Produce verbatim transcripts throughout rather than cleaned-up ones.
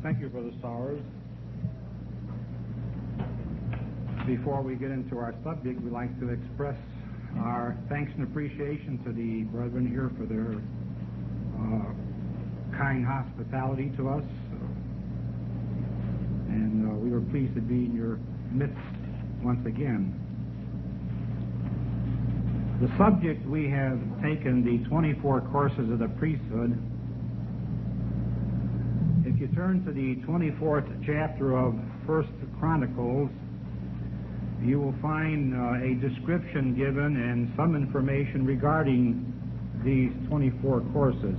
Thank you, Brother Sowers. Before we get into our subject, we'd like to express our thanks and appreciation to the brethren here for their uh, kind hospitality to us. And uh, we were pleased to be in your midst once again. The subject we have taken, the twenty-four courses of the priesthood. If you turn to the twenty-fourth chapter of First Chronicles, you will find uh, a description given and some information regarding these twenty-four courses.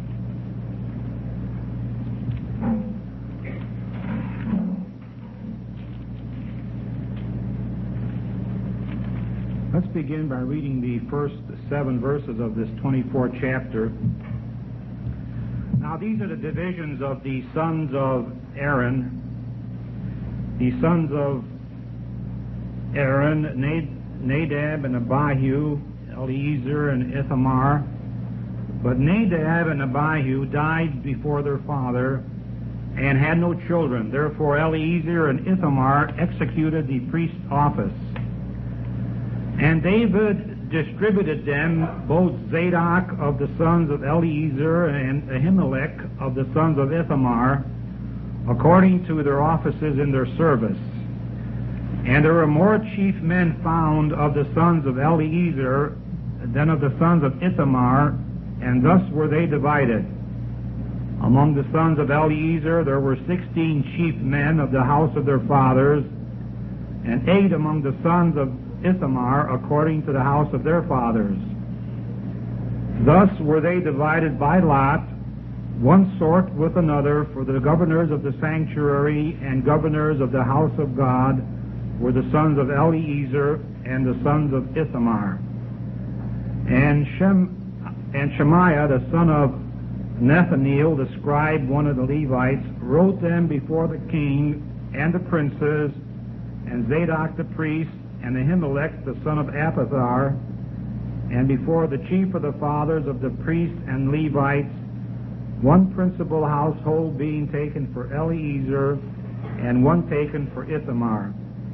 Let's begin by reading the first seven verses of this twenty-fourth chapter. Now these are the divisions of the sons of Aaron. The sons of Aaron, Nadab and Abihu, Eleazar and Ithamar. But Nadab and Abihu died before their father and had no children. Therefore Eleazar and Ithamar executed the priest's office. And David distributed them, both Zadok of the sons of Eleazar and Ahimelech of the sons of Ithamar, according to their offices in their service. And there were more chief men found of the sons of Eleazar than of the sons of Ithamar, and thus were they divided. Among the sons of Eleazar there were sixteen chief men of the house of their fathers, and eight among the sons of Ithamar according to the house of their fathers. Thus were they divided by lot, one sort with another, for the governors of the sanctuary and governors of the house of God were the sons of Eleazar and the sons of Ithamar. And Shem, and Shemaiah, the son of Nethaneel, the scribe, one of the Levites, wrote them before the king and the princes, and Zadok the priest, and Ahimelech, the son of Abiathar, and before the chief of the fathers of the priests and Levites, one principal household being taken for Eleazar, and one taken for Ithamar.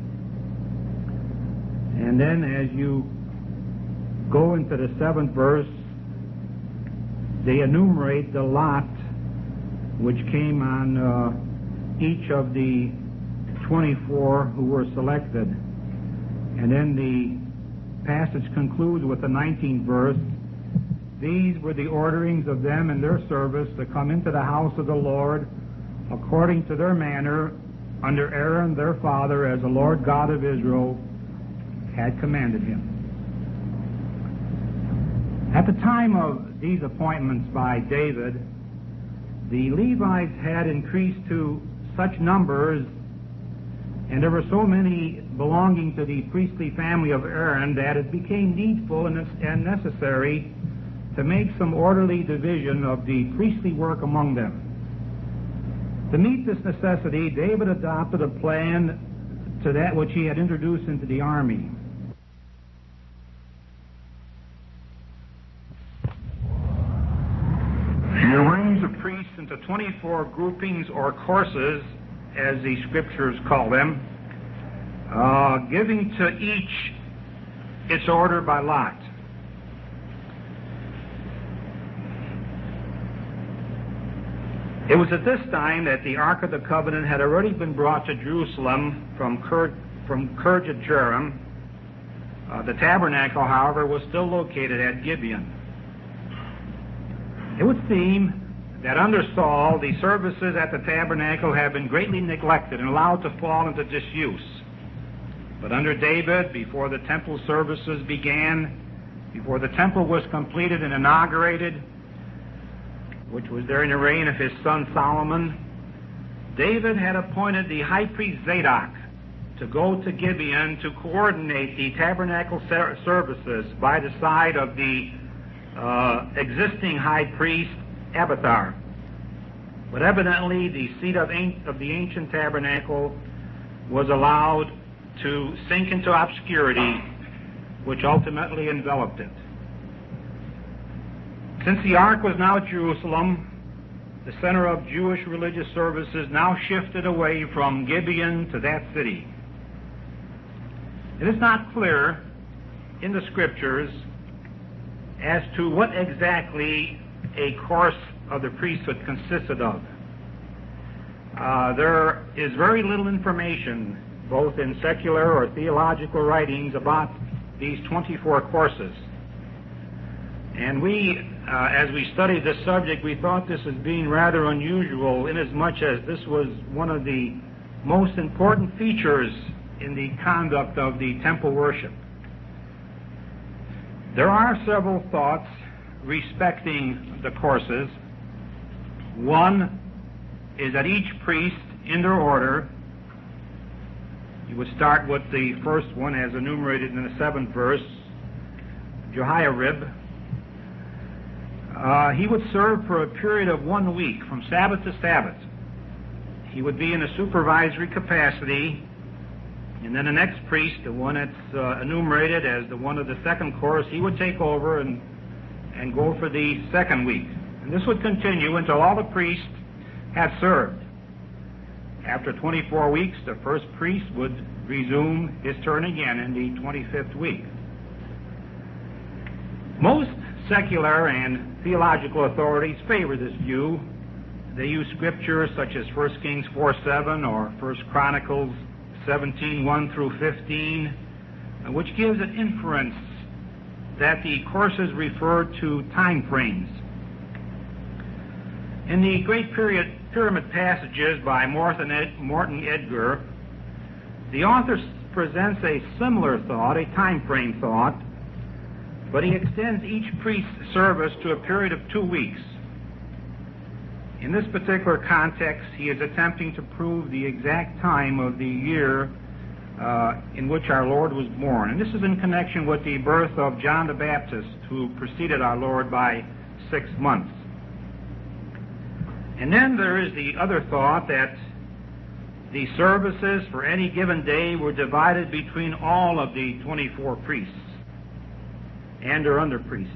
And then as you go into the seventh verse, they enumerate the lot which came on uh, each of the twenty-four who were selected. And then the passage concludes with the nineteenth verse. These were the orderings of them in their service to come into the house of the Lord according to their manner under Aaron their father, as the Lord God of Israel had commanded him. At the time of these appointments by David, the Levites had increased to such numbers, and there were so many belonging to the priestly family of Aaron that it became needful and necessary to make some orderly division of the priestly work among them. To meet this necessity, David adopted a plan to that which he had introduced into the army. He arranged the priests into twenty-four groupings or courses, as the scriptures call them, uh, giving to each its order by lot. It was at this time that the Ark of the Covenant had already been brought to Jerusalem from Kir- from Kirjath-jearim. Uh, the tabernacle, however, was still located at Gibeon. It would seem that under Saul, the services at the tabernacle had been greatly neglected and allowed to fall into disuse. But under David, before the temple services began, before the temple was completed and inaugurated, which was during the reign of his son Solomon, David had appointed the high priest Zadok to go to Gibeon to coordinate the tabernacle services by the side of the uh, existing high priest Abiathar. But evidently the seat of, of the ancient tabernacle was allowed to sink into obscurity, which ultimately enveloped it. Since the ark was now at Jerusalem, the center of Jewish religious services, now shifted away from Gibeon to that city. It is not clear in the Scriptures as to what exactly a course of the priesthood consisted of. Uh, there is very little information, both in secular or theological writings, about these twenty-four courses. And we, uh, as we studied this subject, we thought this as being rather unusual, inasmuch as this was one of the most important features in the conduct of the temple worship. There are several thoughts respecting the courses. One is that each priest, in their order, you would start with the first one as enumerated in the seventh verse, Jehoiarib. Uh, he would serve for a period of one week, from Sabbath to Sabbath. He would be in a supervisory capacity, and then the next priest, the one that's uh, enumerated as the one of the second course, he would take over and, and go for the second week. And this would continue until all the priests had served. After twenty-four weeks, the first priest would resume his turn again in the twenty-fifth week. Most secular and theological authorities favor this view. They use scriptures such as First Kings four seven or First Chronicles seventeen one through fifteen, which gives an inference that the courses refer to time frames. In the Great Period, Pyramid Passages by Morton, Ed, Morton Edgar, the author presents a similar thought, a time frame thought, but he extends each priest's service to a period of two weeks. In this particular context, he is attempting to prove the exact time of the year uh, in which our Lord was born. And this is in connection with the birth of John the Baptist, who preceded our Lord by six months. And then there is the other thought that the services for any given day were divided between all of the twenty-four priests and their under priests.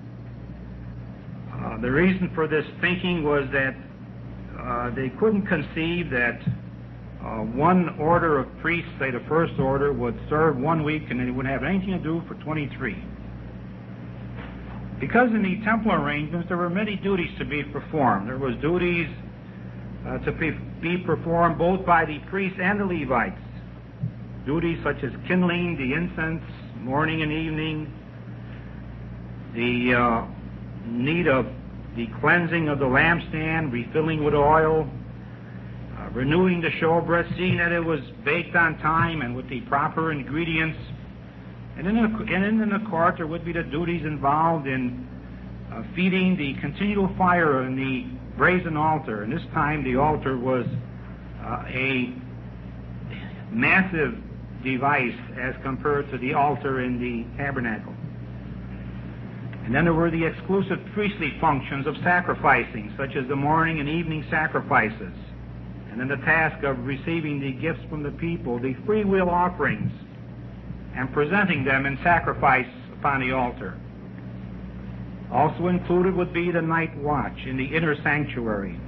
Uh, the reason for this thinking was that uh, they couldn't conceive that uh, one order of priests, say the first order, would serve one week and they wouldn't have anything to do for twenty-three. Because in the temple arrangements there were many duties to be performed. There was duties uh, to be, be performed both by the priests and the Levites. Duties such as kindling the incense morning and evening, the uh, need of the cleansing of the lampstand, refilling with oil, uh, renewing the showbread, seeing that it was baked on time and with the proper ingredients. And in the, and in the court, there would be the duties involved in uh, feeding the continual fire in the brazen altar. And this time, the altar was uh, a massive device as compared to the altar in the tabernacle. And then there were the exclusive priestly functions of sacrificing, such as the morning and evening sacrifices. And then the task of receiving the gifts from the people, the free will offerings, and presenting them in sacrifice upon the altar. Also included would be the night watch in the inner sanctuary.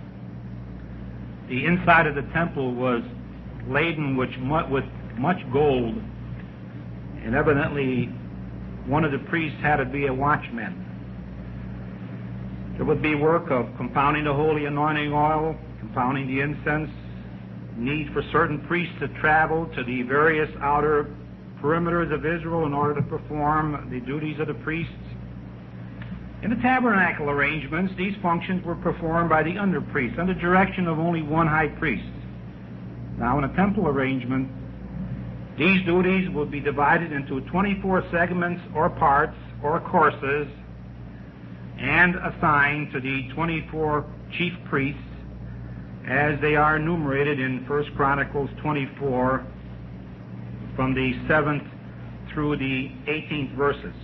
The inside of the temple was laden with much gold, and evidently one of the priests had to be a watchman. There would be work of compounding the holy anointing oil, compounding the incense, need for certain priests to travel to the various outer perimeters of Israel in order to perform the duties of the priests. In the tabernacle arrangements, these functions were performed by the under priests under direction of only one high priest. Now, in a temple arrangement, these duties will be divided into twenty-four segments or parts or courses and assigned to the twenty-four chief priests as they are enumerated in First Chronicles twenty-four from the seventh through the eighteenth verses.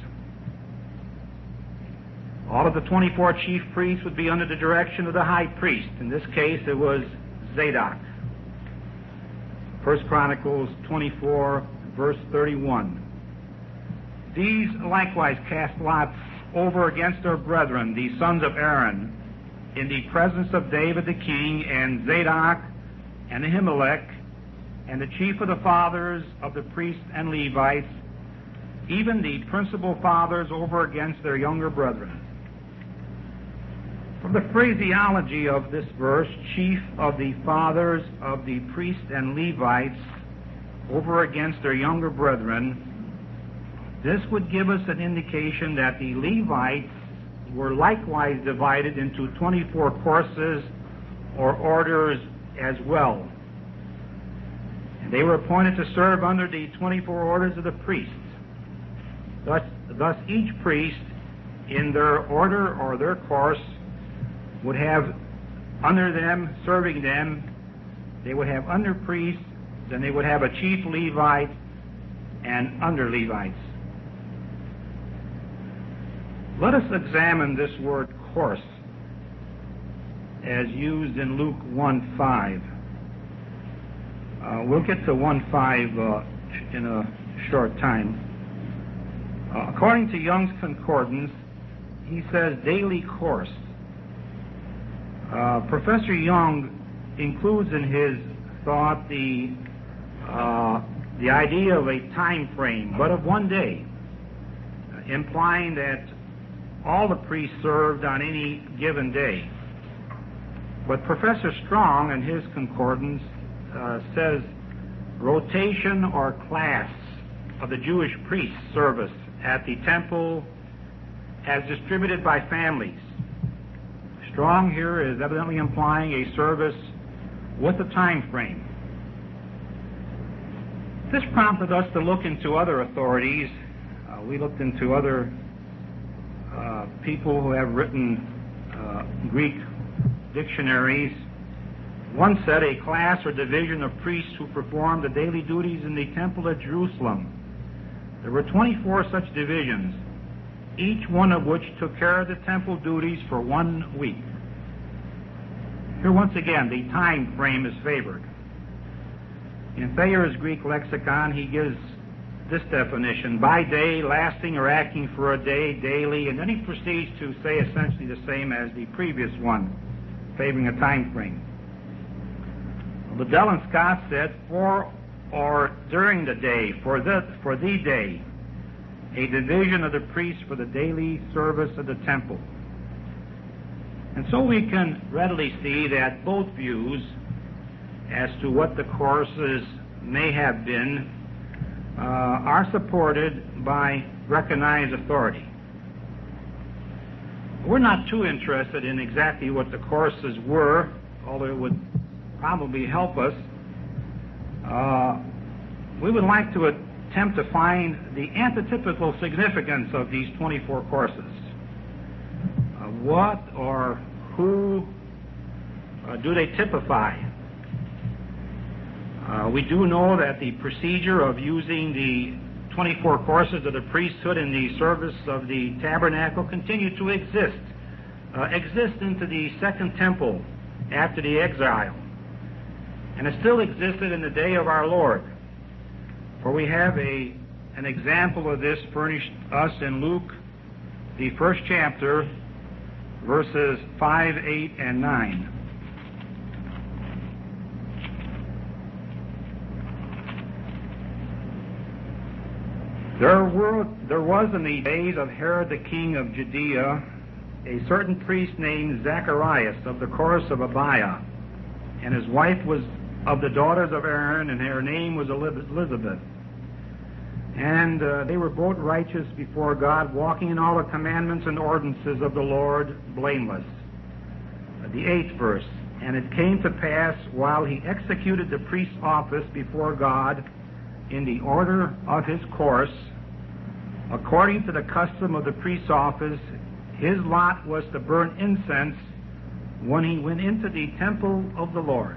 All of the twenty-four chief priests would be under the direction of the high priest. In this case, it was Zadok. First Chronicles twenty-four, verse thirty-one. These likewise cast lots over against their brethren, the sons of Aaron, in the presence of David the king and Zadok and Ahimelech and the chief of the fathers of the priests and Levites, even the principal fathers over against their younger brethren. From the phraseology of this verse, chief of the fathers of the priests and Levites over against their younger brethren, this would give us an indication that the Levites were likewise divided into twenty-four courses or orders as well. And they were appointed to serve under the twenty-four orders of the priests. Thus, thus each priest in their order or their course would have under them, serving them, they would have under priests, then they would have a chief Levite and under Levites. Let us examine this word course as used in Luke one five. Uh, we'll get to one five uh, in a short time. Uh, according to Young's Concordance, he says daily course. Uh, Professor Young includes in his thought the uh, the idea of a time frame, but of one day, uh, implying that all the priests served on any given day. But Professor Strong, in his concordance, uh, says rotation or class of the Jewish priest service at the temple as distributed by families. Strong here is evidently implying a service with a time frame. This prompted us to look into other authorities. Uh, we looked into other uh, people who have written uh, Greek dictionaries. One said a class or division of priests who performed the daily duties in the temple at Jerusalem. There were twenty-four such divisions, each one of which took care of the temple duties for one week. Here once again, the time frame is favored. In Thayer's Greek lexicon, he gives this definition: by day, lasting or acting for a day, daily, and then he proceeds to say essentially the same as the previous one, favoring a time frame. Liddell and Scott said, for or during the day, for the, for the day, a division of the priests for the daily service of the temple. And so we can readily see that both views as to what the courses may have been uh, are supported by recognized authority. We're not too interested in exactly what the courses were, although it would probably help us. Uh, we would like to attempt to find the antitypical significance of these twenty-four courses. Uh, what or who uh, do they typify? Uh, we do know that the procedure of using the twenty-four courses of the priesthood in the service of the tabernacle continued to exist, uh, exist into the Second Temple after the exile. And it still existed in the day of our Lord. For we have a, an example of this furnished us in Luke, the first chapter, verses five, eight, and nine. There, were, there was in the days of Herod the king of Judea a certain priest named Zacharias of the course of Abiah, and his wife was of the daughters of Aaron, and her name was Elizabeth. And uh, they were both righteous before God, walking in all the commandments and ordinances of the Lord, blameless. Uh, the eighth verse. And it came to pass, while he executed the priest's office before God in the order of his course, according to the custom of the priest's office, his lot was to burn incense when he went into the temple of the Lord.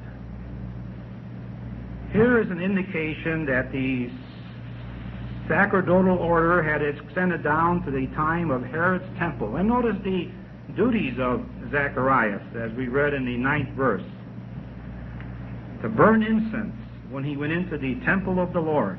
Here is an indication that the sacerdotal order had extended down to the time of Herod's temple. And notice the duties of Zacharias, as we read in the ninth verse. To burn incense when he went into the temple of the Lord.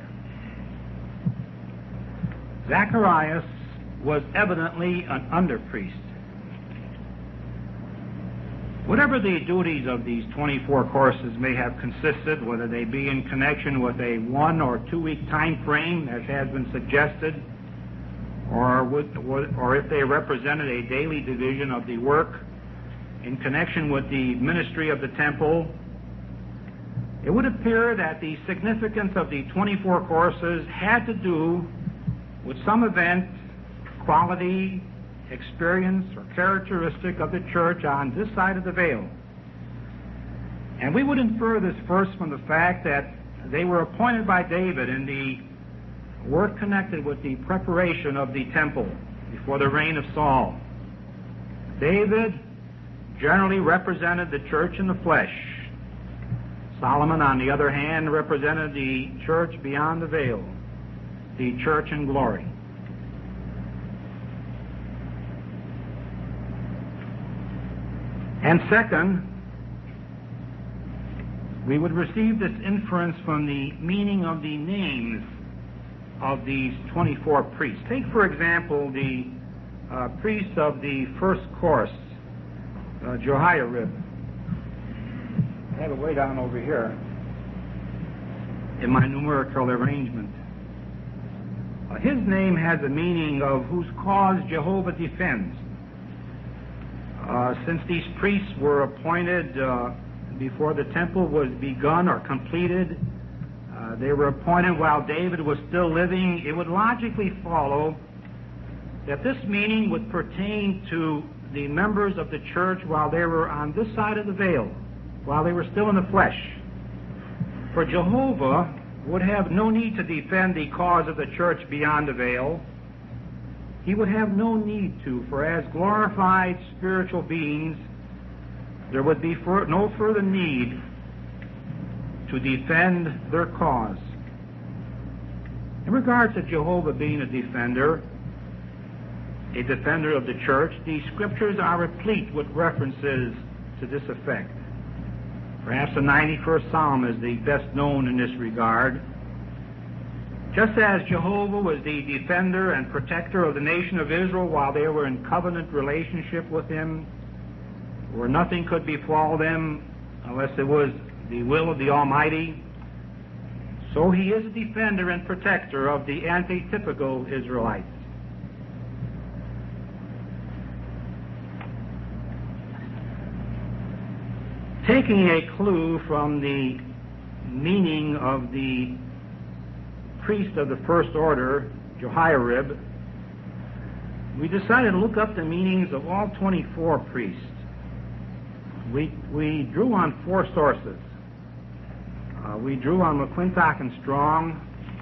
Zacharias was evidently an under-priest. Whatever the duties of these twenty-four courses may have consisted, whether they be in connection with a one or two week time frame, as has been suggested, or, with, or if they represented a daily division of the work in connection with the ministry of the temple, it would appear that the significance of the twenty-four courses had to do with some event, quality, experience, or characteristic of the church on this side of the veil. And we would infer this first from the fact that they were appointed by David in the work connected with the preparation of the temple before the reign of Saul. David generally represented the church in the flesh. Solomon, on the other hand, represented the church beyond the veil, the church in glory. And second, we would receive this inference from the meaning of the names of these twenty-four priests. Take, for example, the uh, priest of the first course, uh, Jehoiarib. I have it way down over here in my numerical arrangement. Uh, his name has a meaning of whose cause Jehovah defends. Uh, since these priests were appointed uh, before the temple was begun or completed, uh, they were appointed while David was still living, it would logically follow that this meaning would pertain to the members of the church while they were on this side of the veil, while they were still in the flesh. For Jehovah would have no need to defend the cause of the church beyond the veil. He would have no need to, for as glorified spiritual beings, there would be for no further need to defend their cause. In regards to Jehovah being a defender, a defender of the church, the scriptures are replete with references to this effect. Perhaps the ninety-first Psalm is the best known in this regard. Just as Jehovah was the defender and protector of the nation of Israel while they were in covenant relationship with him, where nothing could befall them unless it was the will of the Almighty, so he is a defender and protector of the antitypical Israelites. Taking a clue from the meaning of the priest of the first order, Jehoiarib, we decided to look up the meanings of all twenty-four priests. We, we drew on four sources. Uh, we drew on McClintock and Strong,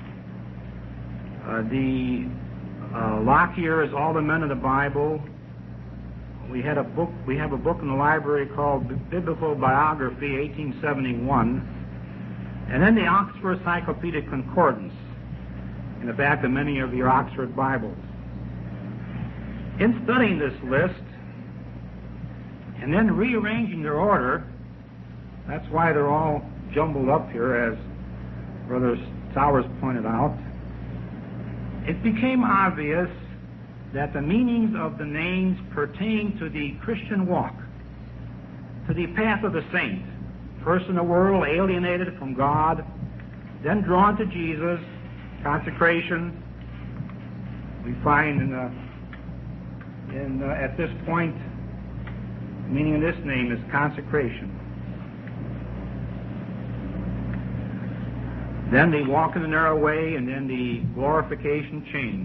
uh, the uh, Lockyer's All the Men of the Bible. We had a book. We have a book in the library called Biblical Biography, eighteen seventy-one, and then the Oxford Encyclopedic Concordance in the back of many of your Oxford Bibles. In studying this list and then rearranging their order, that's why they're all jumbled up here, as Brother Sowers pointed out, it became obvious that the meanings of the names pertain to the Christian walk, to the path of the saint, first in the world, alienated from God, then drawn to Jesus, consecration. We find in, uh, in uh, at this point, the meaning of this name is consecration. Then they walk in the narrow way, and then the glorification change.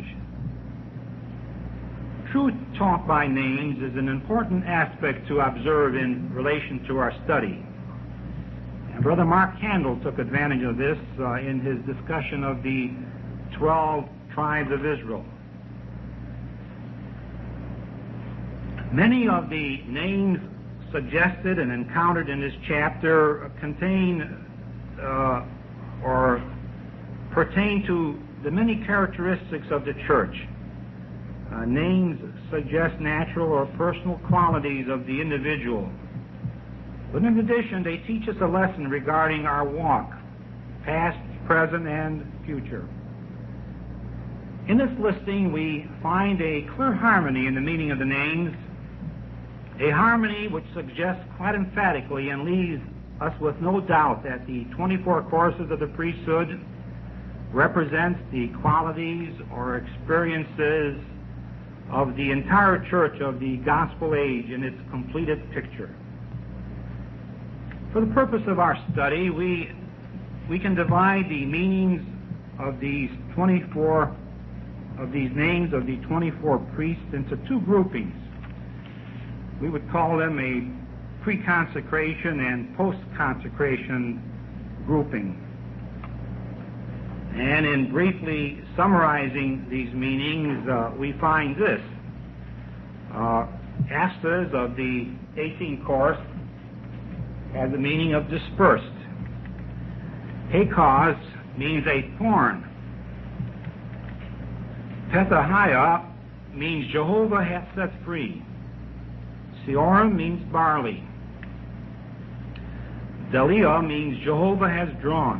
Truth taught by names is an important aspect to observe in relation to our study. And Brother Mark Handel took advantage of this uh, in his discussion of the twelve tribes of Israel. Many of the names suggested and encountered in this chapter contain uh, or pertain to the many characteristics of the church. Uh, names suggest natural or personal qualities of the individual. But in addition, they teach us a lesson regarding our walk, past, present, and future. In this listing, we find a clear harmony in the meaning of the names. A harmony which suggests quite emphatically and leaves us with no doubt that the twenty-four courses of the priesthood represents the qualities or experiences of the entire church of the gospel age in its completed picture. For the purpose of our study, we we can divide the meanings of these twenty-four of these names of the twenty-four priests into two groupings. We would call them a pre-consecration and post-consecration grouping. And in briefly summarizing these meanings, uh, we find this. Uh, Astes of the eighteenth course has the meaning of dispersed. Hakos means a thorn. Pethahiah means Jehovah hath set free. Seorim means barley. Delia means Jehovah has drawn.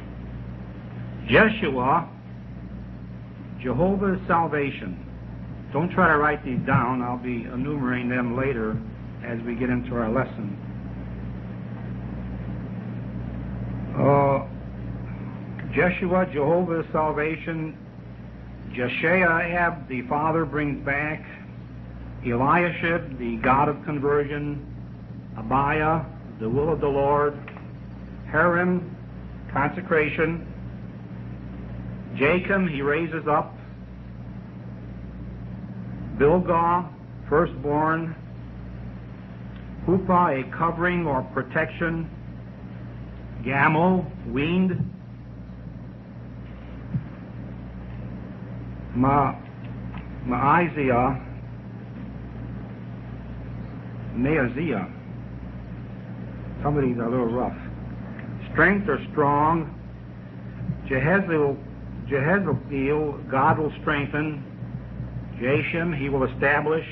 Jeshua, Jehovah's salvation. Don't try to write these down. I'll be enumerating them later as we get into our lesson. Uh, Jeshua, Jehovah's salvation. Jeshaab, the Father brings back. Eliashib, the God of conversion. Abiah, the will of the Lord. Harim, consecration. Jacob, he raises up. Bilgah, firstborn. Huppah, a covering or protection. Gamel, weaned. Ma, Maaziah, Maaziah. Some of these are a little rough. Strength or strong. Jehaziel, Jehaziel, God will strengthen. Jashim, he will establish.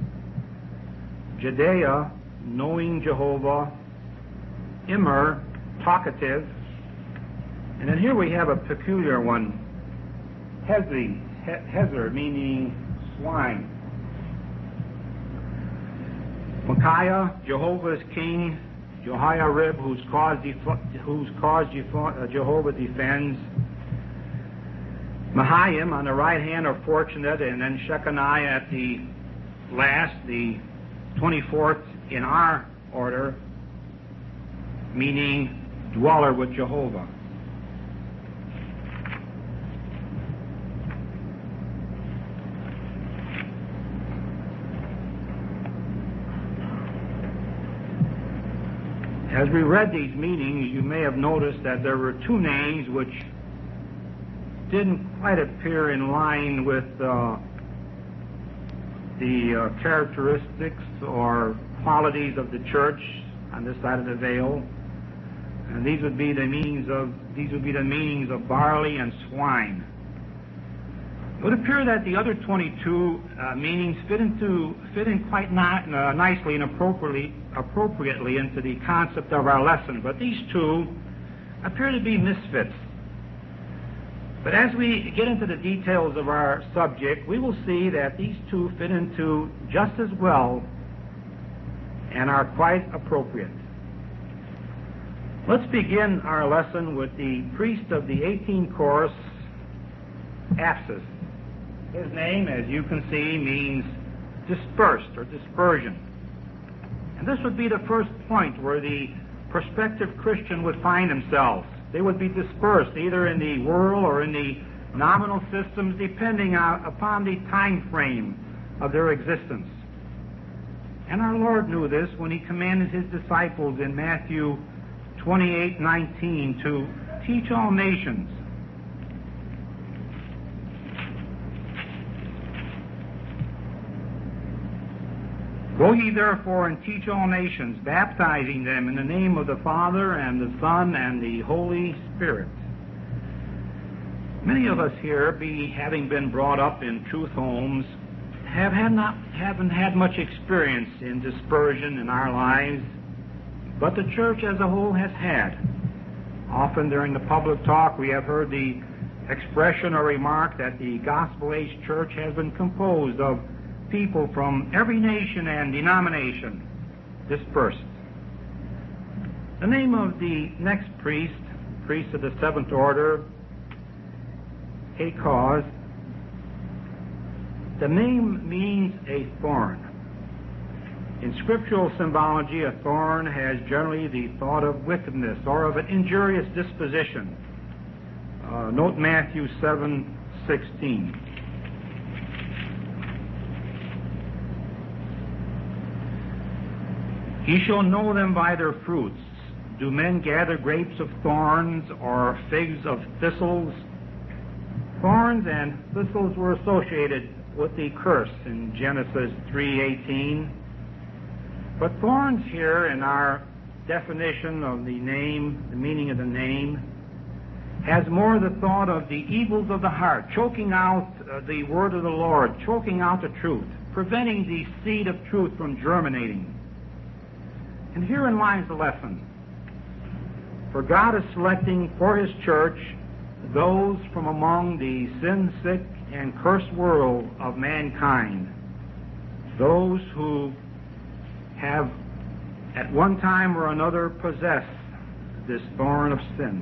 Jedaiah, knowing Jehovah. Immer, talkative. And then here we have a peculiar one. Hezi, Hezer, meaning swine. Micaiah, Jehovah's king. Jehoiarib, whose cause, def- whose cause Jehovah defends. Mahayim, on the right hand, are fortunate, and then Shechaniah at the last, the twenty-fourth in our order, meaning dweller with Jehovah. As we read these meanings, you may have noticed that there were two names which didn't quite appear in line with uh, the uh, characteristics or qualities of the church on this side of the veil, and these would be the meanings of these would be the meanings of barley and swine. It would appear that the other twenty-two uh, meanings fit into fit in quite not, uh, nicely and appropriately appropriately into the concept of our lesson, but these two appear to be misfits. But as we get into the details of our subject, we will see that these two fit into just as well and are quite appropriate. Let's begin our lesson with the priest of the eighteenth course, Astes. His name, as you can see, means dispersed or dispersion. And this would be the first point where the prospective Christian would find themselves. They would be dispersed either in the world or in the nominal systems, depending on, upon the time frame of their existence. And our Lord knew this when he commanded his disciples in Matthew twenty-eight nineteen to teach all nations. Go ye therefore and teach all nations, baptizing them in the name of the Father and the Son and the Holy Spirit. Many of us here, be having been brought up in truth homes, have had not haven't had much experience in dispersion in our lives, but the church as a whole has had. Often during the public talk, we have heard the expression or remark that the gospel age church has been composed of people from every nation and denomination dispersed. The name of the next priest, priest of the seventh order, Hakaz, the name means a thorn. In scriptural symbology, a thorn has generally the thought of wickedness or of an injurious disposition. Uh, note Matthew seven sixteen. Ye shall know them by their fruits. Do men gather grapes of thorns or figs of thistles? Thorns and thistles were associated with the curse in Genesis three eighteen. But thorns here, in our definition of the name, the meaning of the name, has more the thought of the evils of the heart, choking out uh, the word of the Lord, choking out the truth, preventing the seed of truth from germinating. And herein lies the lesson. For God is selecting for His church those from among the sin-sick and cursed world of mankind, those who have at one time or another possessed this thorn of sin.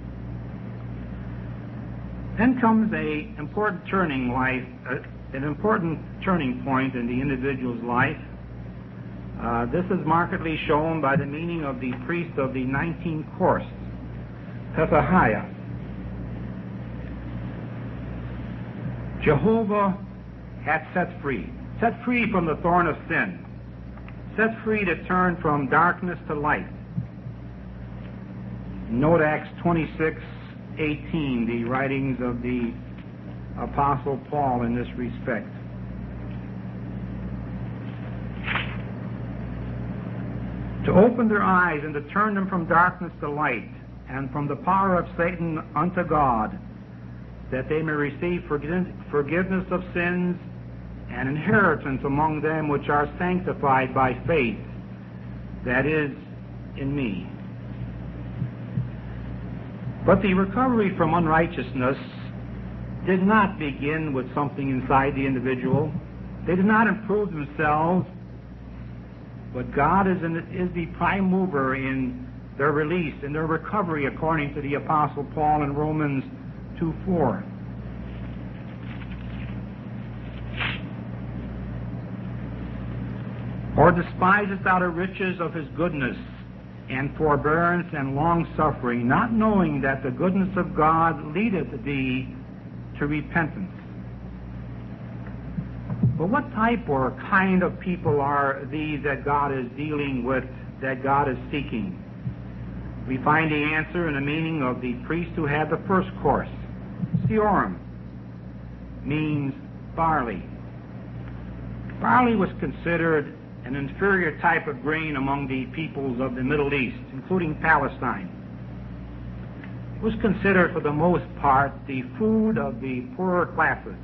Then comes a important turning life, uh, an important turning point in the individual's life. Uh, this is markedly shown by the meaning of the priest of the nineteenth course, Pethahiah. Jehovah hath set free, set free from the thorn of sin, set free to turn from darkness to light. Note Acts twenty-six eighteen, the writings of the Apostle Paul in this respect. To open their eyes and to turn them from darkness to light, and from the power of Satan unto God, that they may receive forgiveness of sins and inheritance among them which are sanctified by faith, that is, in me. But the recovery from unrighteousness did not begin with something inside the individual. They did not improve themselves, but God is, in, is the prime mover in their release, in their recovery, according to the Apostle Paul in Romans two four. Or despiseth thou the riches of His goodness and forbearance and long-suffering, not knowing that the goodness of God leadeth thee to repentance. But what type or kind of people are these that God is dealing with, that God is seeking? We find the answer in the meaning of the priest who had the first course. Seorim means barley. Barley was considered an inferior type of grain among the peoples of the Middle East, including Palestine. It was considered for the most part the food of the poorer classes.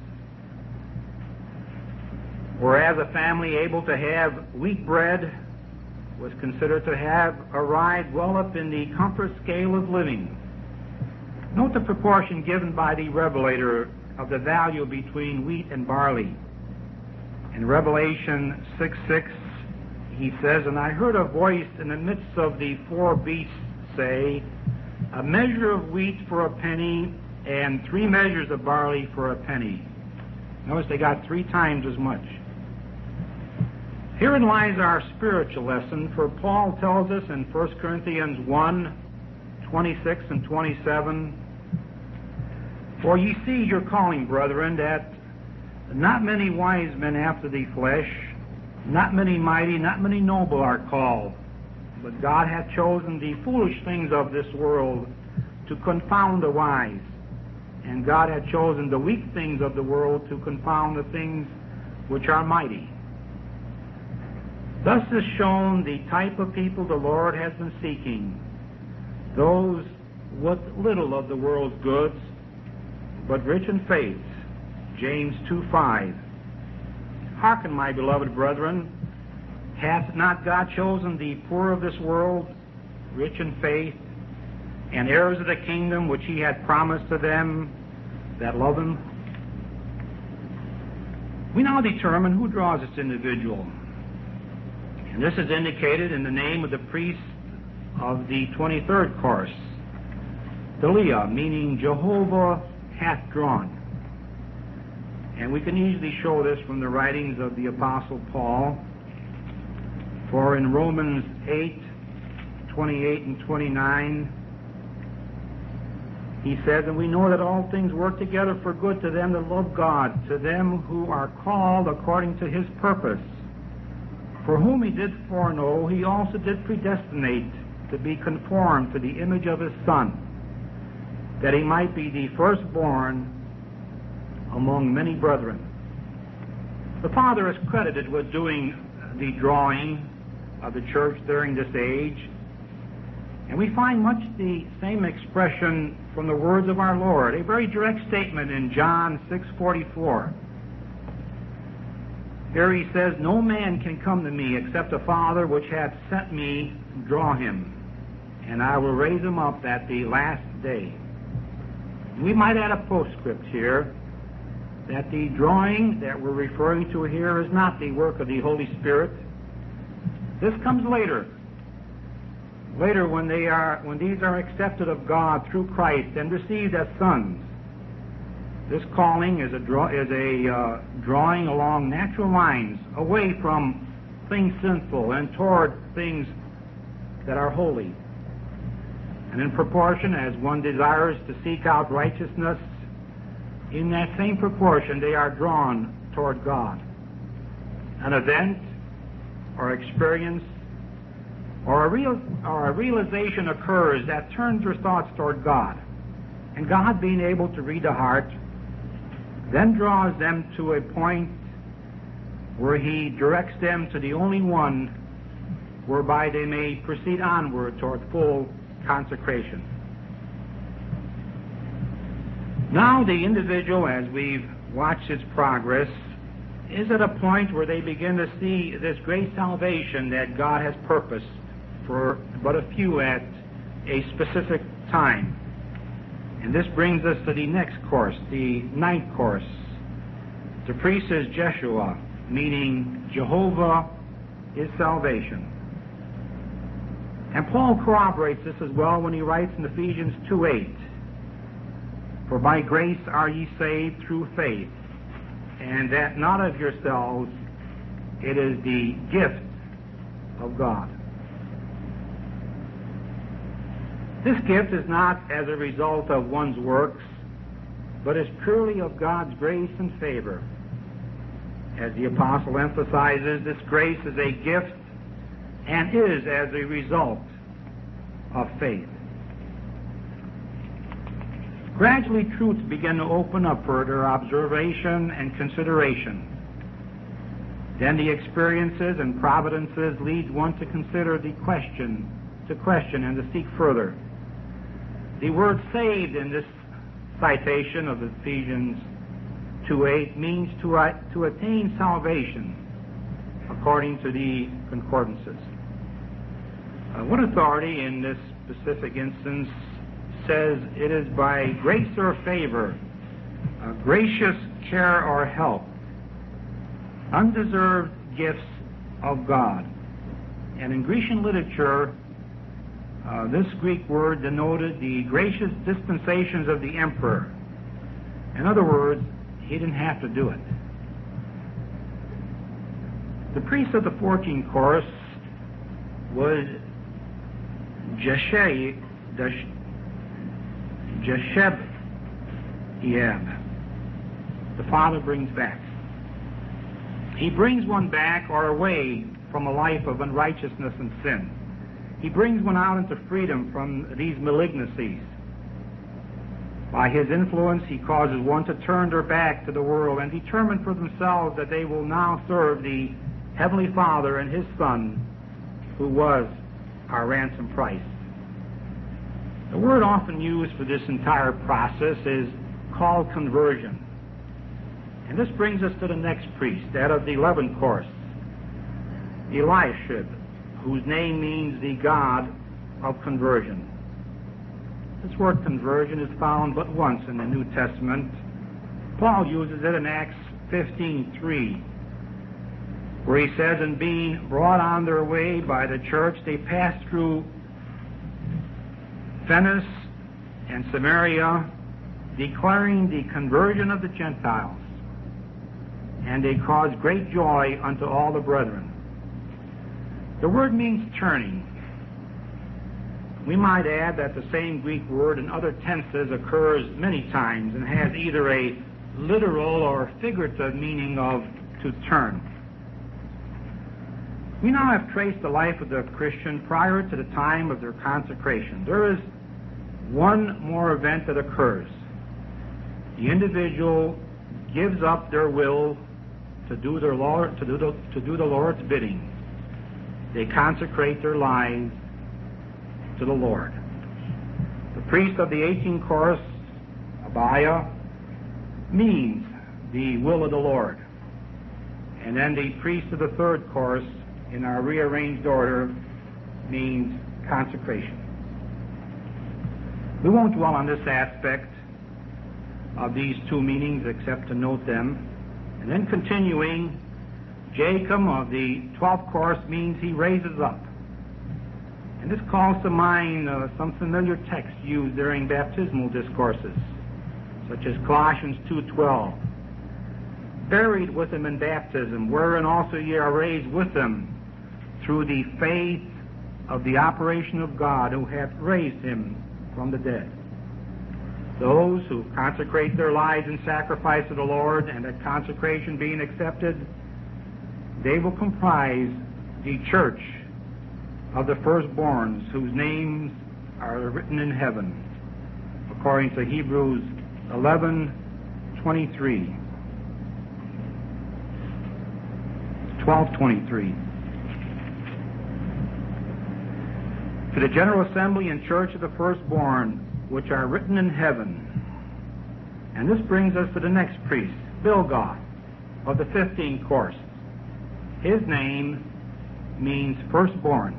Whereas a family able to have wheat bread was considered to have arrived well up in the comfort scale of living. Note the proportion given by the Revelator of the value between wheat and barley. In Revelation six six, he says, "And I heard a voice in the midst of the four beasts say, a measure of wheat for a penny, and three measures of barley for a penny." Notice they got three times as much. Herein lies our spiritual lesson, for Paul tells us in First Corinthians one twenty-six and twenty-seven, "For ye see your calling, brethren, that not many wise men after the flesh, not many mighty, not many noble are called, but God hath chosen the foolish things of this world to confound the wise, and God hath chosen the weak things of the world to confound the things which are mighty." Thus is shown the type of people the Lord has been seeking, those with little of the world's goods, but rich in faith. James two five. "Hearken, my beloved brethren, hath not God chosen the poor of this world, rich in faith, and heirs of the kingdom which He hath promised to them that love Him?" We now determine who draws this individual. And this is indicated in the name of the priest of the twenty-third course, Delia, meaning Jehovah hath drawn. And we can easily show this from the writings of the Apostle Paul. For in Romans eight, twenty-eight and twenty-nine, he says, and we know that all things work together for good to them that love God, to them who are called according to his purpose. For whom he did foreknow, he also did predestinate to be conformed to the image of his Son, that he might be the firstborn among many brethren. The Father is credited with doing the drawing of the church during this age, and we find much the same expression from the words of our Lord, a very direct statement in John six forty-four. Here he says, no man can come to me except the Father which hath sent me draw him, and I will raise him up at the last day. We might add a postscript here that the drawing that we're referring to here is not the work of the Holy Spirit. This comes later. Later, when they are, when these are accepted of God through Christ and received as sons, this calling is a draw, is a uh, drawing along natural lines, away from things sinful and toward things that are holy. And in proportion as one desires to seek out righteousness, in that same proportion they are drawn toward God. An event or experience or a, real, or a realization occurs that turns their thoughts toward God. And God, being able to read the heart, then draws them to a point where he directs them to the only one whereby they may proceed onward toward full consecration. Now the individual, as we've watched his progress, is at a point where they begin to see this great salvation that God has purposed for but a few at a specific time. And this brings us to the next course, the ninth course. The priest is Jeshua, meaning Jehovah is salvation. And Paul corroborates this as well when he writes in Ephesians two eight, for by grace are ye saved through faith, and that not of yourselves, it is the gift of God. This gift is not as a result of one's works, but is purely of God's grace and favor. As the apostle emphasizes, this grace is a gift and is as a result of faith. Gradually, truths begin to open up for their observation and consideration. Then the experiences and providences lead one to consider the question, to question and to seek further. The word saved in this citation of Ephesians two eight means to, uh, to attain salvation, according to the concordances. Uh, one authority in this specific instance says it is by grace or favor, uh, gracious care or help, undeserved gifts of God. And in Grecian literature, uh, this Greek word denoted the gracious dispensations of the emperor. In other words, he didn't have to do it. The priest of the fourteenth course was Jesheb, Jesheb, the Father brings back. He brings one back or away from a life of unrighteousness and sin. He brings one out into freedom from these malignancies. By his influence, he causes one to turn their back to the world and determine for themselves that they will now serve the Heavenly Father and his Son, who was our ransom price. The word often used for this entire process is called conversion. And this brings us to the next priest, that of the eleventh course, Eliashib, whose name means the God of conversion. This word conversion is found but once in the New Testament. Paul uses it in Acts fifteen three, where he says, "And being brought on their way by the church, they passed through Venice and Samaria, declaring the conversion of the Gentiles, and they caused great joy unto all the brethren." The word means turning. We might add that the same Greek word in other tenses occurs many times and has either a literal or figurative meaning of to turn. We now have traced the life of the Christian prior to the time of their consecration. There is one more event that occurs. The individual gives up their will to do their Lord, to do the, to do the Lord's bidding. They consecrate their lives to the Lord. The priest of the eighteenth course, Abaya, means the will of the Lord. And then the priest of the third course, in our rearranged order, means consecration. We won't dwell on this aspect of these two meanings except to note them. And then continuing, Jacob of the twelfth course means he raises up. And this calls to mind uh, some familiar texts used during baptismal discourses, such as Colossians two twelve. Buried with him in baptism, wherein also ye are raised with him through the faith of the operation of God, who hath raised him from the dead. Those who consecrate their lives in sacrifice to the Lord, and that consecration being accepted, they will comprise the church of the firstborns, whose names are written in heaven, according to Hebrews eleven twenty-three, twelve twenty-three. To the general assembly and church of the firstborn, which are written in heaven. And this brings us to the next priest, Bilgah, of the fifteenth course. His name means firstborn.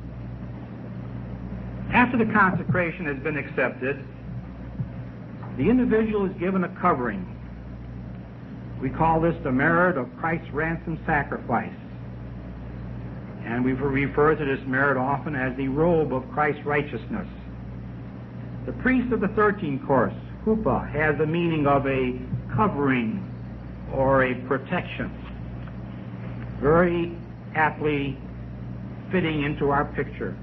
After the consecration has been accepted, the individual is given a covering. We call this the merit of Christ's ransom sacrifice. And we refer to this merit often as the robe of Christ's righteousness. The priest of the thirteenth course, Huppah, has the meaning of a covering or a protection, very aptly fitting into our picture.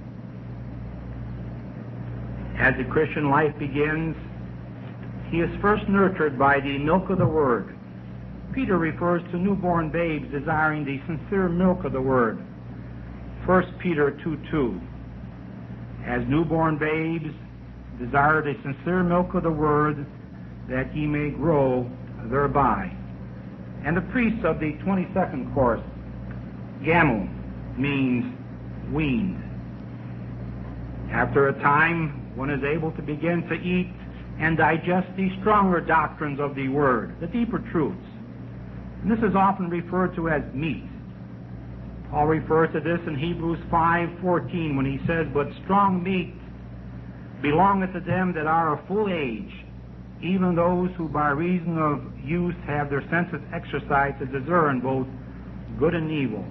As the Christian life begins, he is first nurtured by the milk of the Word. Peter refers to newborn babes desiring the sincere milk of the Word. First Peter two two. As newborn babes, desire the sincere milk of the Word, that ye may grow thereby. And the priests of the twenty-second course, Gamul, means weaned. After a time, one is able to begin to eat and digest the stronger doctrines of the Word, the deeper truths. And this is often referred to as meat. Paul refers to this in Hebrews five fourteen when he says, "But strong meat belongeth to them that are of full age, even those who by reason of use have their senses exercised to discern both good and evil."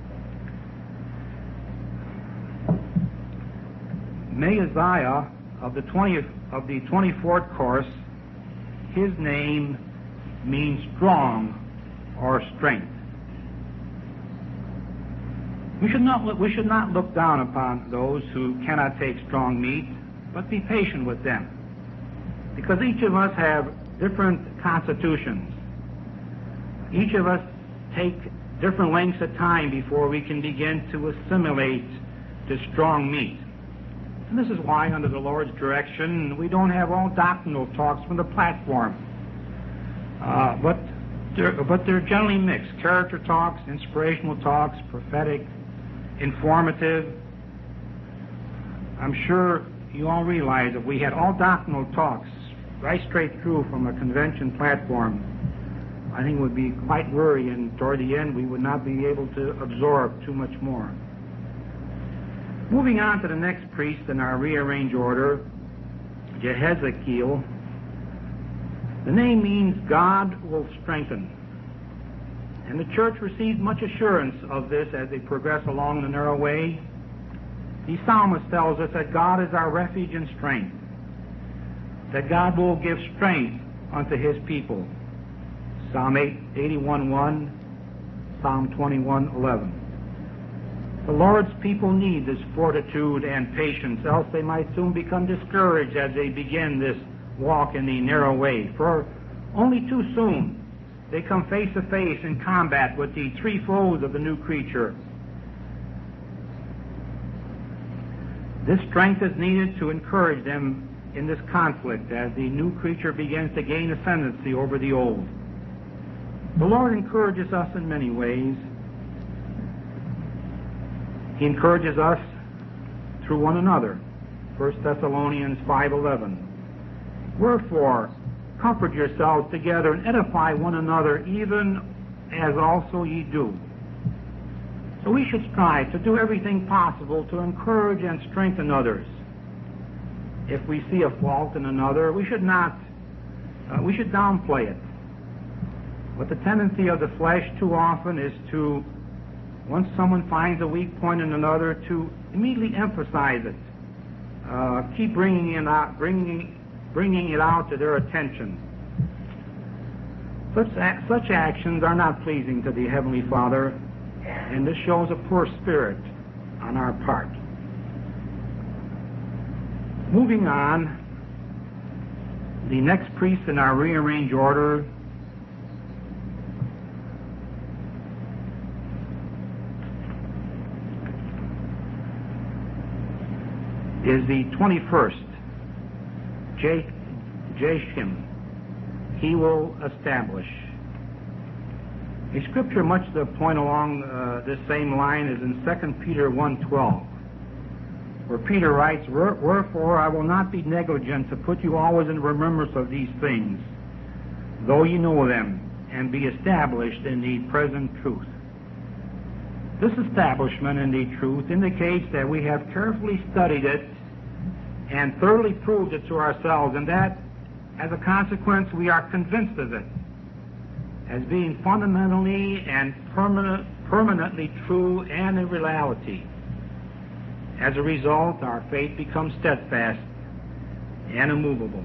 Maaziah of the twentieth of the twenty-fourth course, his name means strong or strength. We should not we should not look down upon those who cannot take strong meat, but be patient with them, because each of us have different constitutions. Each of us take different lengths of time before we can begin to assimilate to strong meat. And this is why, under the Lord's direction, we don't have all doctrinal talks from the platform. Uh, but, they're, but they're generally mixed. Character talks, inspirational talks, prophetic, informative. I'm sure you all realize if we had all doctrinal talks right straight through from a convention platform, I think it would be quite weary, and toward the end we would not be able to absorb too much more. Moving on to the next priest in our rearranged order, Jehezekiel. The name means God will strengthen. And the church receives much assurance of this as they progress along the narrow way. The psalmist tells us that God is our refuge and strength, that God will give strength unto his people. Psalm eighty-one one, Psalm twenty-one eleven. The Lord's people need this fortitude and patience, else they might soon become discouraged as they begin this walk in the narrow way. For only too soon they come face to face in combat with the three foes of the new creature. This strength is needed to encourage them in this conflict as the new creature begins to gain ascendancy over the old. The Lord encourages us in many ways. He encourages us through one another. First Thessalonians five eleven. Wherefore, comfort yourselves together and edify one another, even as also ye do. So we should strive to do everything possible to encourage and strengthen others. If we see a fault in another, we should not, uh, we should downplay it. But the tendency of the flesh too often is to, once someone finds a weak point in another, to immediately emphasize it, uh, keep bringing it out, bringing, bringing it out to their attention. Such, such actions are not pleasing to the Heavenly Father, and this shows a poor spirit on our part. Moving on, the next priest in our rearranged order is the twenty-first, Jashim. He will establish. A scripture much to the point along uh, this same line is in Second Peter one twelve, where Peter writes, Wherefore I will not be negligent to put you always in remembrance of these things, though you know them, and be established in the present truth. This establishment in the truth indicates that we have carefully studied it and thoroughly proved it to ourselves, and that, as a consequence, we are convinced of it as being fundamentally and permanent, permanently true and in reality. As a result, our faith becomes steadfast and immovable.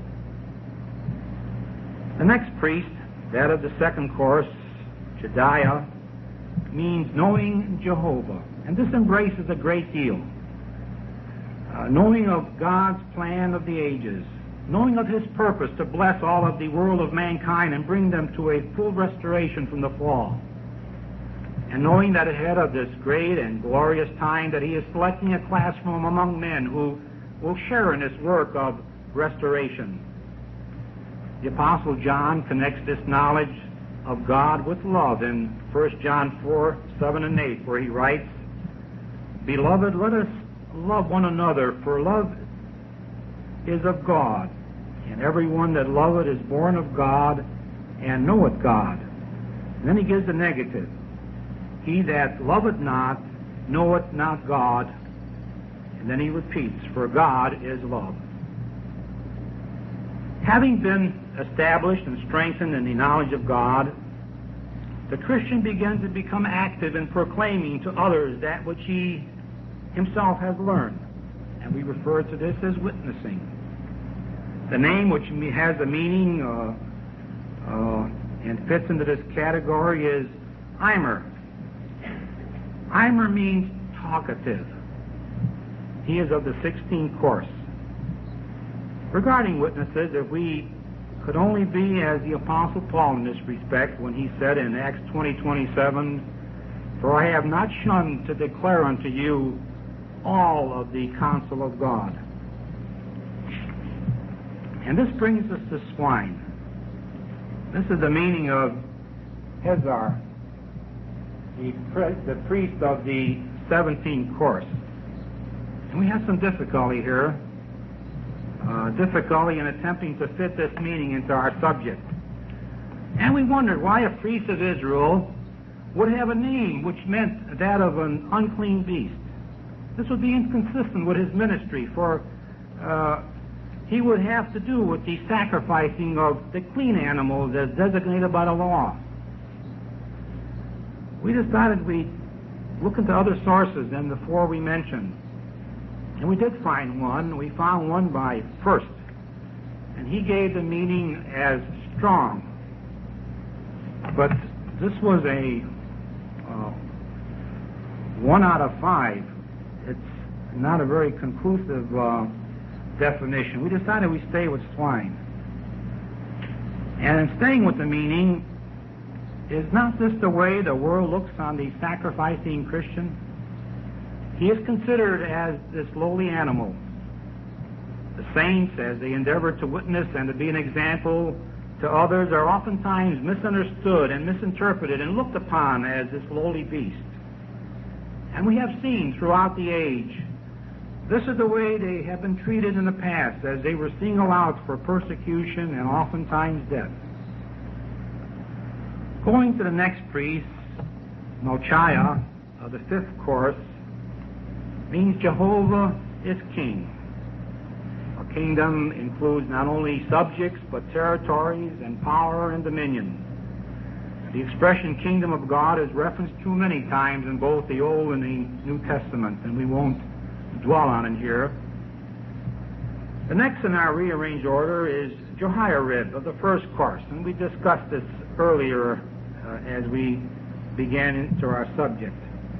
The next priest, that of the second course, Jediah, means knowing Jehovah, and this embraces a great deal. Uh, knowing of God's plan of the ages, knowing of his purpose to bless all of the world of mankind and bring them to a full restoration from the fall, and knowing that ahead of this great and glorious time that he is selecting a class from among men who will share in this work of restoration. The Apostle John connects this knowledge of God with love in First John four, seven and eight, where he writes, Beloved, let us love one another, for love is of God, and everyone that loveth is born of God and knoweth God. And then he gives the negative. He that loveth not knoweth not God. And then he repeats, for God is love. Having been established and strengthened in the knowledge of God, the Christian begins to become active in proclaiming to others that which he himself has learned. And we refer to this as witnessing. The name, which has a meaning uh, uh, and fits into this category, is Eimer. Eimer means talkative. He is of the sixteenth course. Regarding witnesses, if we could only be as the Apostle Paul in this respect, when he said in Acts twenty twenty-seven, For I have not shunned to declare unto you all of the counsel of God. And this brings us to swine. This is the meaning of Hezar, the, the priest of the seventeenth course. And we have some difficulty here, uh, difficulty in attempting to fit this meaning into our subject. And we wondered why a priest of Israel would have a name which meant that of an unclean beast. This would be inconsistent with his ministry, for uh, he would have to do with the sacrificing of the clean animals as designated by the law. we decided we'd look into other sources than the four we mentioned. And we did find one. We found one by First. And he gave the meaning as strong. But this was a uh, one out of five. It's not a very conclusive uh, definition. We decided we'd stay with swine. And in staying with the meaning, is not this the way the world looks on the sacrificing Christian? He is considered as this lowly animal. The saints, as they endeavor to witness and to be an example to others, are oftentimes misunderstood and misinterpreted and looked upon as this lowly beast. And we have seen throughout the age, this is the way they have been treated in the past, as they were singled out for persecution and oftentimes death. Going to the next priest, Mochiah, of the fifth course, means Jehovah is king. A kingdom includes not only subjects, but territories and power and dominion. The expression kingdom of God is referenced to many times in both the Old and the New Testament, and we won't dwell on it here. The next in our rearranged order is Jehoiarib of the first course, and we discussed this earlier uh, as we began into our subject.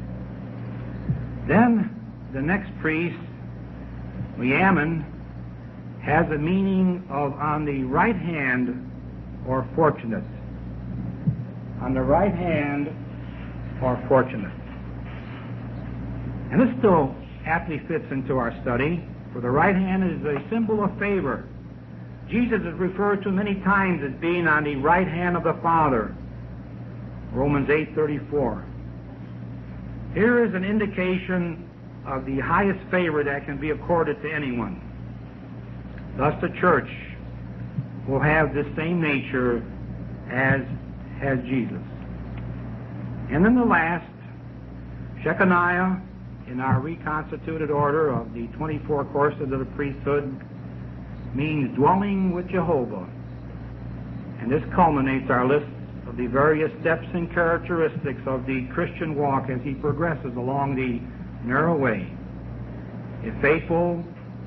Then the next priest, Leaman, has a meaning of on the right hand or fortunate. On the right hand or fortunate. And this still aptly fits into our study, for the right hand is a symbol of favor. Jesus is referred to many times as being on the right hand of the Father. Romans eight thirty-four. Here is an indication of the highest favor that can be accorded to anyone. Thus the church will have this same nature as has Jesus. And then the last, Shechaniah, in our reconstituted order of the twenty-four courses of the priesthood, means dwelling with Jehovah. And this culminates our list of the various steps and characteristics of the Christian walk as he progresses along the narrow way. If faithful,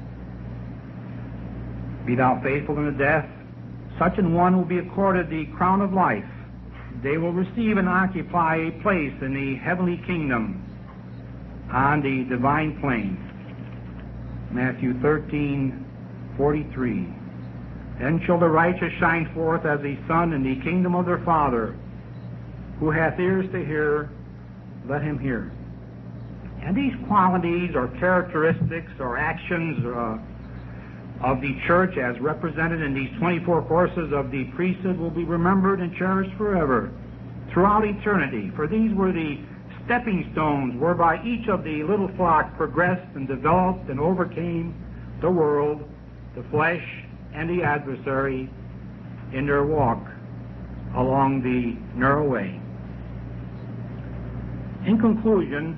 be thou faithful unto death, such an one will be accorded the crown of life. They will receive and occupy a place in the heavenly kingdom on the divine plane. Matthew thirteen forty-three. Then shall the righteous shine forth as the sun in the kingdom of their Father. Who hath ears to hear, let him hear. And these qualities or characteristics or actions uh, of the church as represented in these twenty-four courses of the priesthood will be remembered and cherished forever, throughout eternity. For these were the stepping stones whereby each of the little flock progressed and developed and overcame the world, the flesh, and the adversary in their walk along the narrow way. In conclusion,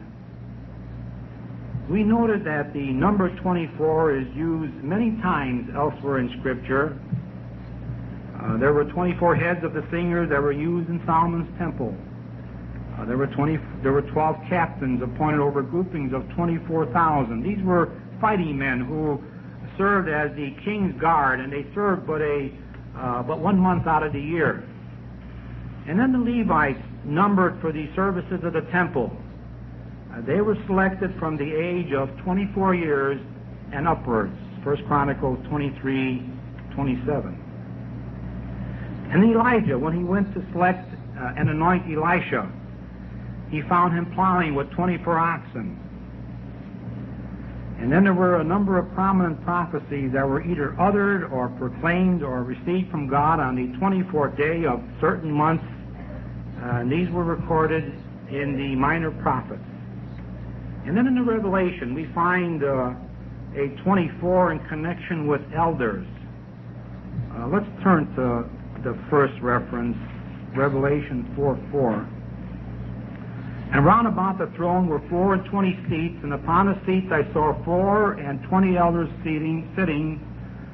we noted that the number twenty-four is used many times elsewhere in Scripture. Uh, there were twenty-four heads of the singers that were used in Solomon's temple. Uh, there were twenty. There were twelve captains appointed over groupings of twenty-four thousand. These were fighting men who served as the king's guard, and they served but a uh, but one month out of the year. And then the Levites numbered for the services of the temple. Uh, they were selected from the age of twenty-four years and upwards. First Chronicles twenty-three twenty-seven. And Elijah, when he went to select uh, and anoint Elisha, he found him plowing with twenty-four oxen. And then there were a number of prominent prophecies that were either uttered or proclaimed or received from God on the twenty-fourth day of certain months. Uh, and these were recorded in the minor prophets. And then in the Revelation, we find uh, a twenty-four in connection with elders. Uh, let's turn to the first reference, Revelation four four. And round about the throne were four and twenty seats, and upon the seats I saw four and twenty elders sitting, sitting,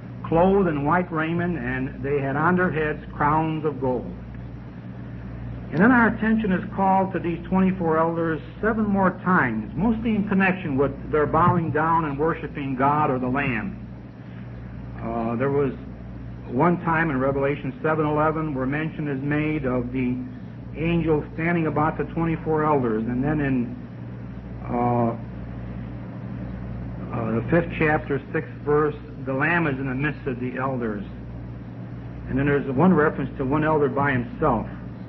clothed in white raiment, and they had on their heads crowns of gold. And then our attention is called to these twenty-four elders seven more times, mostly in connection with their bowing down and worshiping God or the Lamb. Uh, there was one time in Revelation seven eleven where mention is made of the angel standing about the twenty-four elders, and then in uh, uh, the fifth chapter, sixth verse, the Lamb is in the midst of the elders. And then there's one reference to one elder by himself.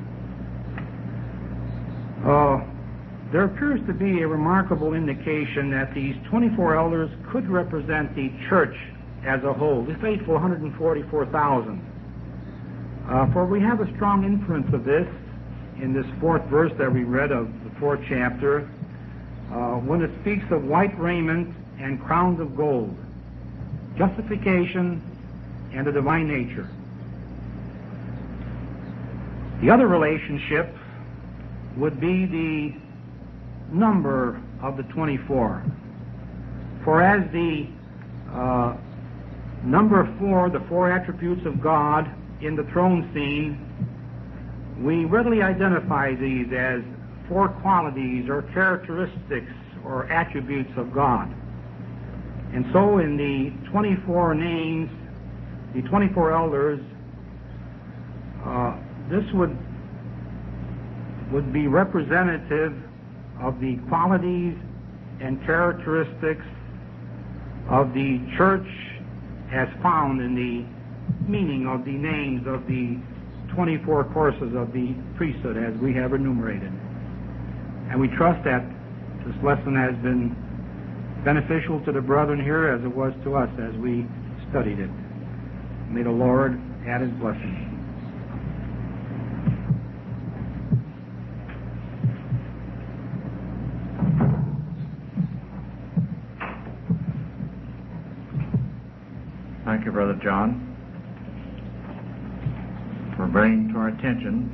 Uh, there appears to be a remarkable indication that these twenty-four elders could represent the church as a whole, the faithful one hundred forty-four thousand. Uh, for we have a strong inference of this in this fourth verse that we read of the fourth chapter, uh, when it speaks of white raiment and crowns of gold, justification and the divine nature. The other relationship would be the number of the twenty-four. For as the uh, number four, the four attributes of God in the throne scene, we readily identify these as four qualities or characteristics or attributes of God. And so in the twenty-four names, the twenty-four elders, uh, this would would be representative of the qualities and characteristics of the church as found in the meaning of the names of the twenty-four courses of the priesthood as we have enumerated. And we trust that this lesson has been beneficial to the brethren here as it was to us as we studied it. May the Lord add his blessing. Thank you, Brother John, for bringing to our attention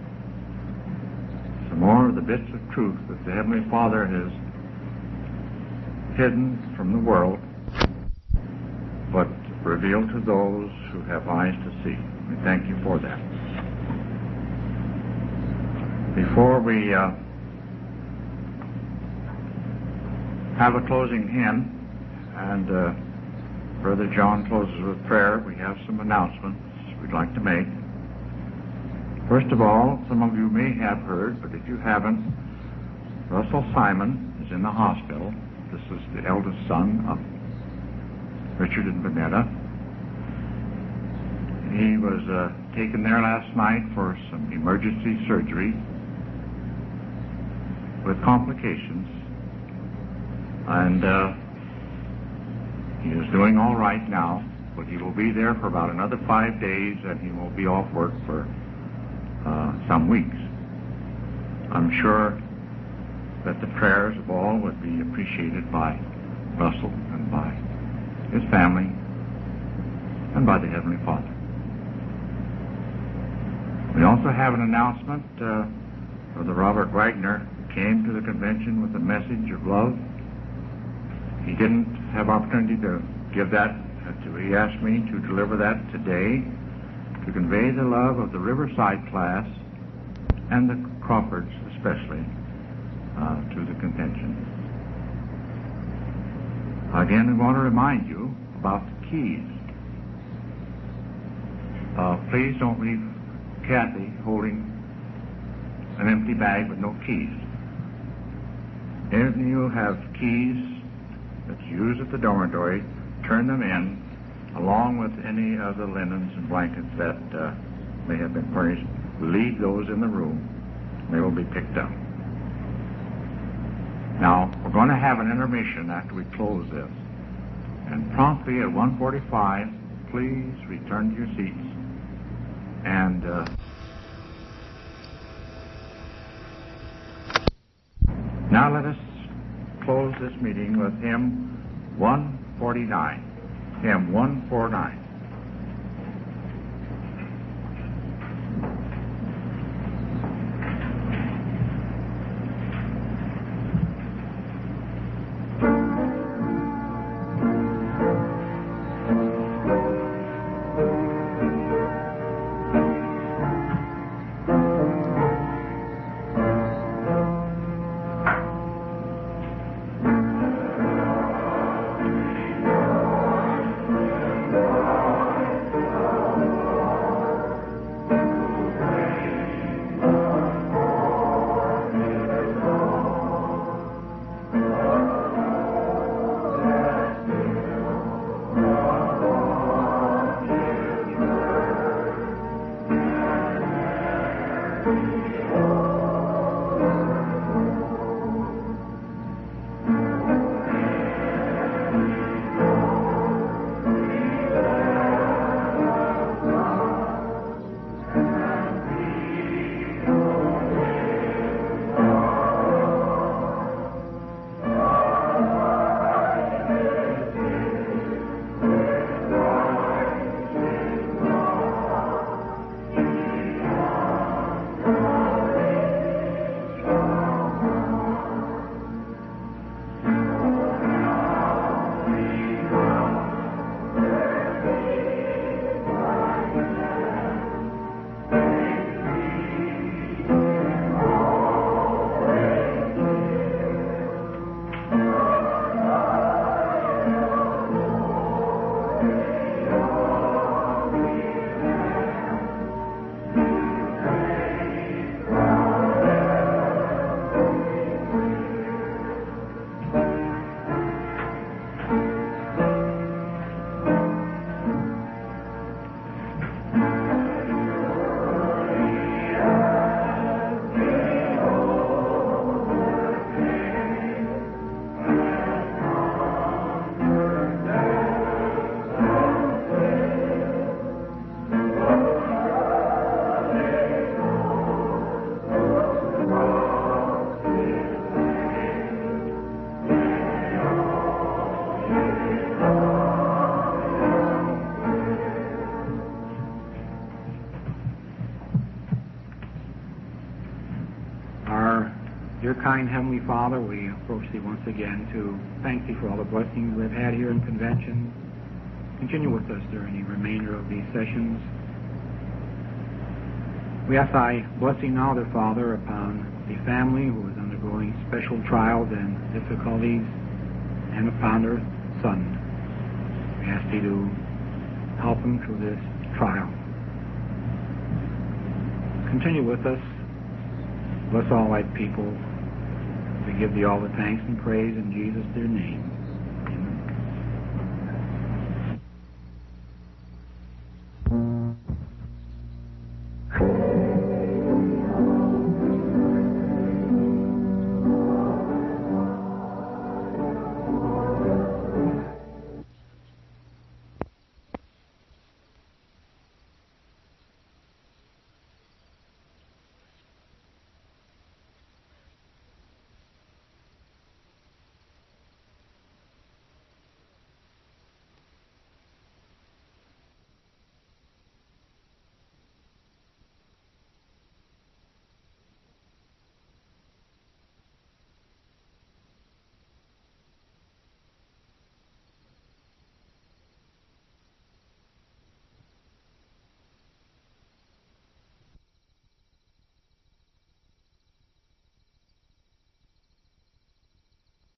some more of the bits of truth that the Heavenly Father has hidden from the world, but revealed to those who have eyes to see. We thank you for that. Before we uh, have a closing hymn, and uh, Brother John closes with prayer, we have some announcements we'd like to make. First of all, some of you may have heard, but if you haven't, Russell Simon is in the hospital. This is the eldest son of Richard and Bonetta. He was uh, taken there last night for some emergency surgery with complications, and uh, he is doing all right now, but he will be there for about another five days, and he will be off work for uh, some weeks. I'm sure that the prayers of all would be appreciated by Russell and by his family and by the Heavenly Father. We also have an announcement. Uh, Brother Robert Wagner came to the convention with a message of love. He didn't have opportunity to give that. To, he asked me to deliver that today to convey the love of the Riverside class and the Crawfords especially uh, to the convention. Again, we want to remind you about the keys. Uh, please don't leave Kathy holding an empty bag with no keys. If you have keys that you use at the dormitory, turn them in along with any of the linens and blankets that uh, may have been furnished. Leave those in the room. They will be picked up. Now, we're going to have an intermission after we close this. And promptly at one forty-five, please return to your seats. And uh, now let us close this meeting with hymn one forty-nine. Hymn one forty-nine. Dear kind Heavenly Father, we approach Thee once again to thank Thee for all the blessings we've had here in convention. Continue with us during the remainder of these sessions. We ask Thy blessing now, dear Father, upon the family who is undergoing special trials and difficulties, and upon their son. We ask Thee to help him through this trial. Continue with us. Bless all Thy people. We give Thee all the thanks and praise in Jesus' dear name.